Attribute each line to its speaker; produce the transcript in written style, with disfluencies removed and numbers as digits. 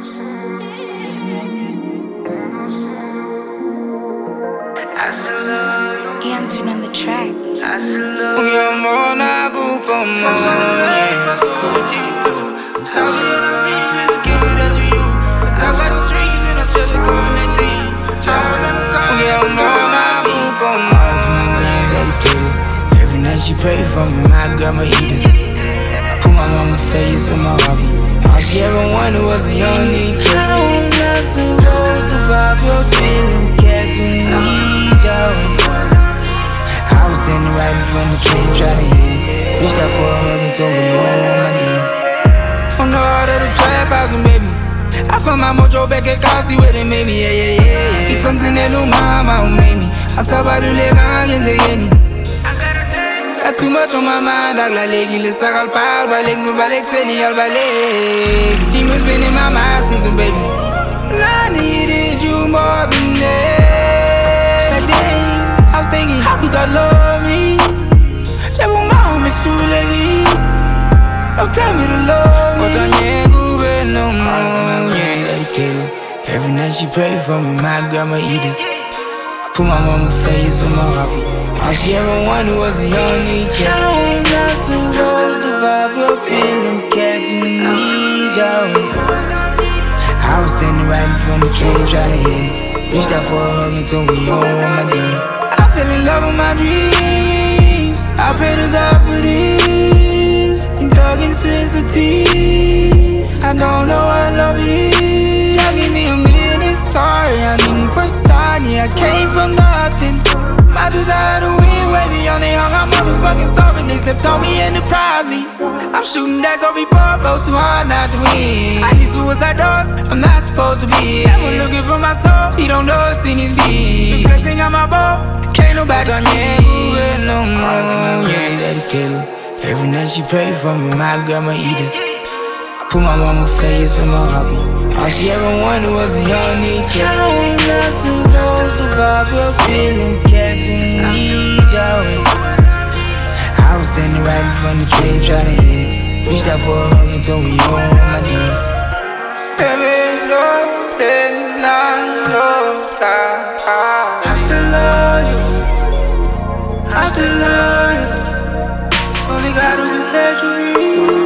Speaker 1: EM2 on the track.
Speaker 2: Every night she pray for me, my grandma eat it. Put my mama face on my hobby. All she ever wanted was a young nigga. I'm not supposed to pop your feeling, cat, you need your. I was standing right in front of the train trying to hit it. Reached out for a hug and told me you don't want my knee. From the heart of the trap house, baby, I found my mojo back at Kasi where they made me, yeah. Si something that no mama who made me. I saw by the leg, I can't take any. Got too much on my mind, agla legi le sagal pal, balik mo balik seni al balik. Demons been in my mind since baby. I needed you more than that day. I was thinking, how you got love me? Just want my home is too late. Don't tell me to love me. But I ain't good no more. Yeah. Every night she pray for me, my grandma eat it. Put my mama face on my hobby. All she ever wanted was a young nigga. I'm not supposed to pop your feeling, cat, you need your. I was standing right in front of the train trying to hit it. Reached out for a hug and told me you don't want my day. I fell in love with my dreams. I pray to God for this. And thug insensitive. I don't know what love is. Just give me a minute, sorry. I didn't first start, yeah, I came from nothing. My desire to win, baby, on they hung out motherfucking starving. They slipped on me and deprived me. I'm shooting dice on people, go too hard not to win. I need suicide doors, I'm not supposed to be. Ever looking for my soul, he don't know what's in his beat. Reflecting on my boat, can't nobody see it no more. Yeah, dedicated. Every night she pray for me, my grandma eat it. Put my mama face on my hobby. All she ever wanted was a young nigga. I'm not supposed to pop your feeling, cat, you need your. I was standing right in front of the train trying to hit it. Reached out for a hug and told me you don't want my knee. I still love you. I still love you. Only God who can set you free.